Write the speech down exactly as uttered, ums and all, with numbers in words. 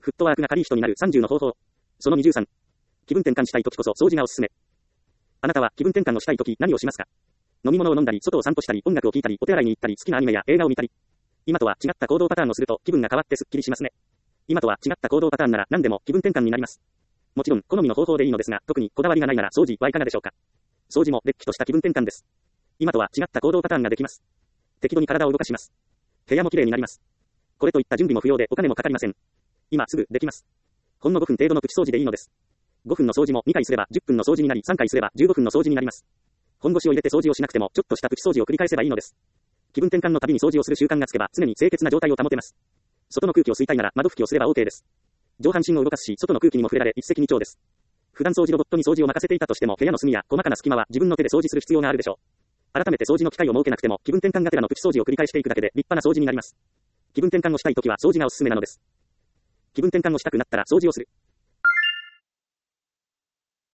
フットワークが軽い人になるさんじゅうの方法。そのにじゅうさん。気分転換したい時こそ掃除がおすすめ。あなたは気分転換をしたい時何をしますか？飲み物を飲んだり、外を散歩したり、音楽を聴いたり、お手洗いに行ったり、好きなアニメや映画を見たり。今とは違った行動パターンをすると気分が変わってスッキリしますね。今とは違った行動パターンなら何でも気分転換になります。もちろん好みの方法でいいのですが、特にこだわりがないなら掃除はいかがでしょうか。掃除もれっきとした気分転換です。今とは違った行動パターンができます。適度に体を動かします。部屋もきれいになります。これといった準備も不要でお金もかかりません。今すぐできます。ほんのごふん程度のプチ掃除でいいのです。ごふんの掃除もにかいすればじゅっぷんの掃除になり、さんかいすればじゅうごふんの掃除になります。本腰を入れて掃除をしなくてもちょっとしたプチ掃除を繰り返せばいいのです。気分転換のたびに掃除をする習慣がつけば常に清潔な状態を保てます。外の空気を吸いたいなら窓拭きをすれば OK です。上半身を動かすし、外の空気にも触れられ一石二鳥です。普段掃除ロボットに掃除を任せていたとしても部屋の隅や細かな隙間は自分の手で掃除する必要があるでしょう。改めて掃除の機会を設けなくても気分転換がてらのプチ掃除を繰り返していくだけで立派な掃除になります。気分転換をしたいときは掃除がおすすめなのです。気分転換をしたくなったら掃除をする。